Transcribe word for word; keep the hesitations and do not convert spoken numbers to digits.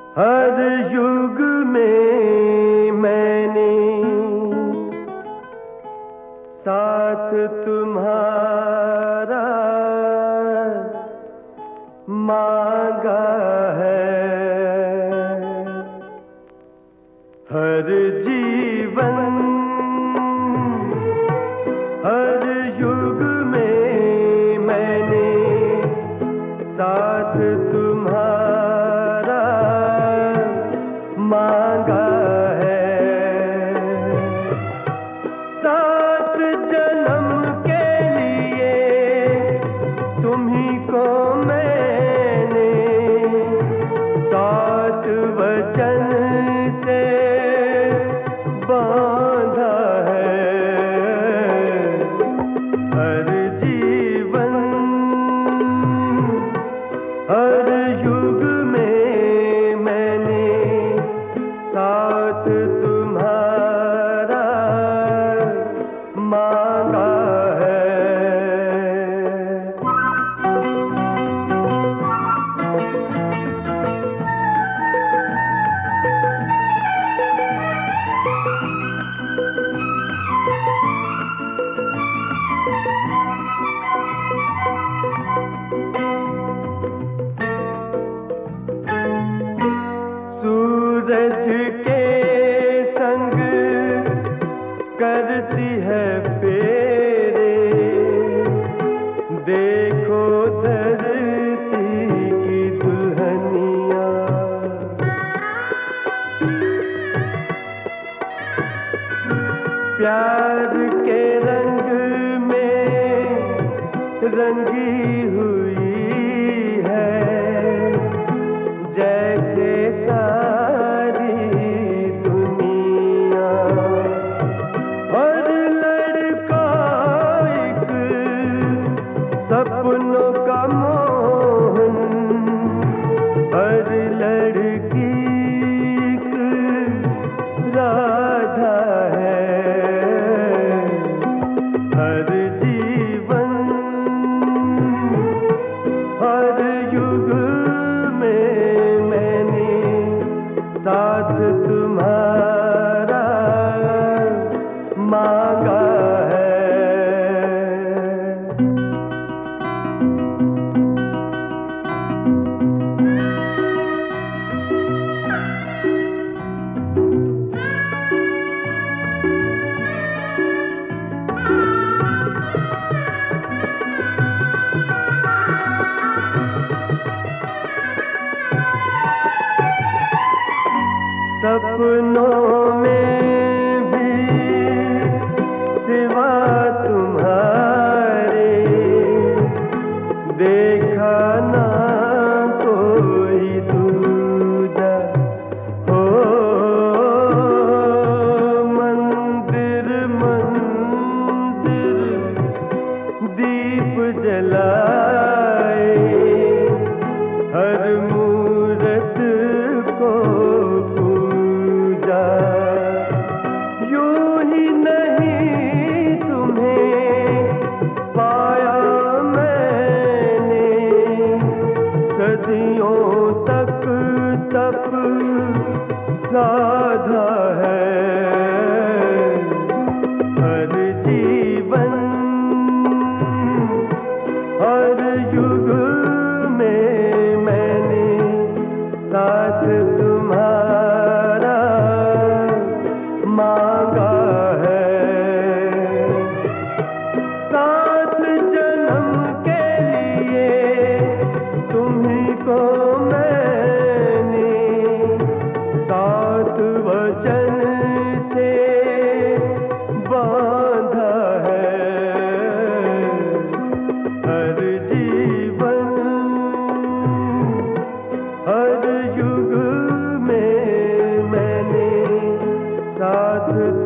हर युग में मैंने साथ तुम्हारा मांगा है। हर जीवन हर युग में मैंने साथ तुम्हारा मांगा है। सात जन्म के लिए तुम्ही को मैंने सात वचन से बांधा है। हर जीवन हर युग में मैंने साथ तुम्हारा मांगा है। सूरज के संग करती है फेरे, देखो धरती की दुल्हनिया। प्यार के रंग में रंगी हुई है, जैसे सारी दुनिया। हर लड़का एक सपनों का मोहन, हर लड़की एक राधा है। हर जीवन हर युग में मैंने साथ तुम्हारा मांगा है। सपनों में भी सिवा तुम्हारे देखा ना कोई दूजा। हो मंदिर मंदिर दीप जलाए, हर मूरत को यूं ही नहीं तुम्हें पाया मैंने, सदियों तक तप साधा है। हर जीवन हर युग में मैंने साथ तुम्हारा मांगा है। सात जन्म के लिए तुम्ही को मैंने सात वचन से बांधा है। हर जीवन हर युग में मैंने साथ